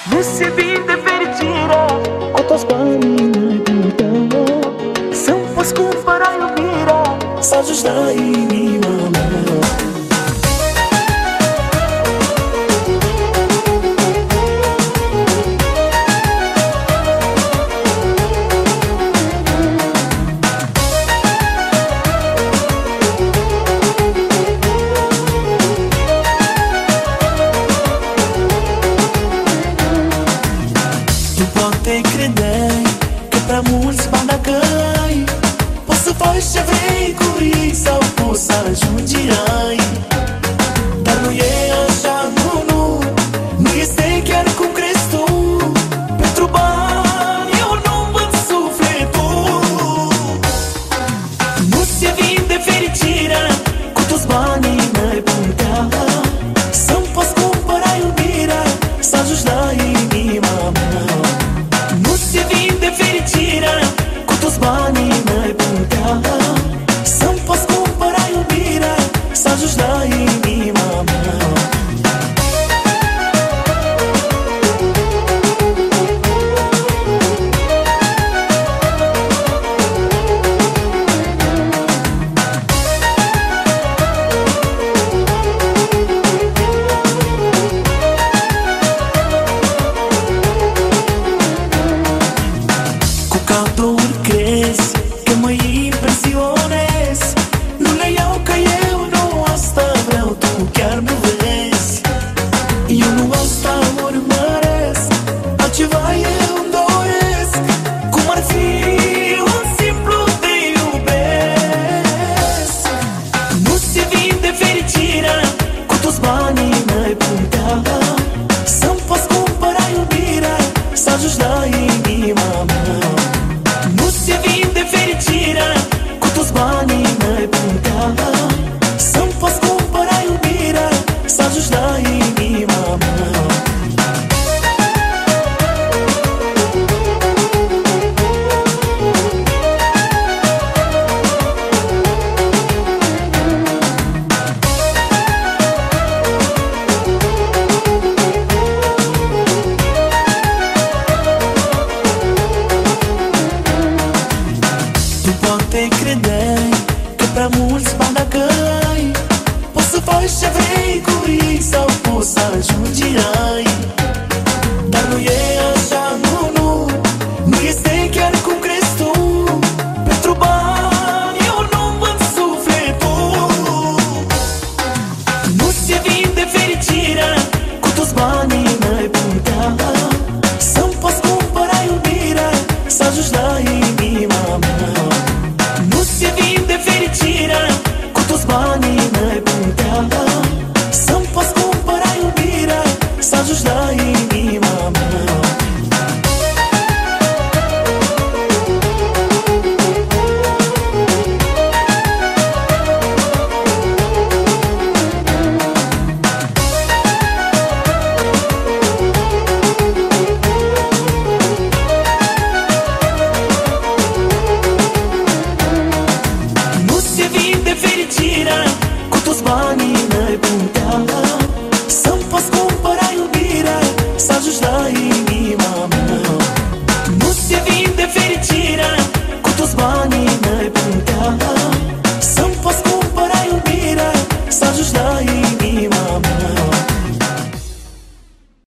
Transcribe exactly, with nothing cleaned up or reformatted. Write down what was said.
Nu se vinde fericirea cu toți banii n-ai putea să-mi poți cumpăra iubirea, să ajungi la inima mea. Poate credeai că prea mulți bani dacă ai, poți să faci ce vrei cu ei sau poți să ajungi rai. Dar nu e așa, nu, nu, nu este chiar cum crezi tu. Pentru bani eu nu vând sufletul. Nu se vinde fericirea, cu toți banii n-ai putea să-mi poți cumpăra iubirea, să ajungi la inima mea. Nu se vinde fericirea, cu toți banii n-ai putea să-mi poți cumpăra iubirea, să ajungi la inima mea. Cadouri crezi că mă impresionez, nu le iau că eu nu asta vreau, tu chiar nu vezi. Eu nu asta urmăresc, altceva eu îmi doresc, cum ar fi un simplu te iubesc. Nu se vinde fericirea, cu toți banii n-ai putea să-mi poți cumpăra iubirea, să ajungi la